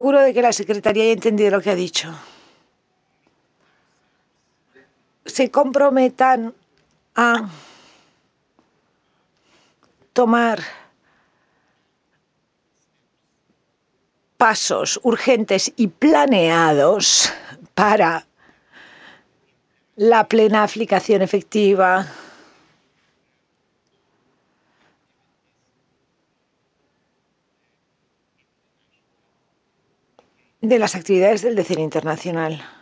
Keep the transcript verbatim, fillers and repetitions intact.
seguro de que la Secretaría haya entendido lo que ha dicho. Se comprometan a tomar pasos urgentes y planeados para la plena aplicación efectiva de las actividades del D C I R internacional.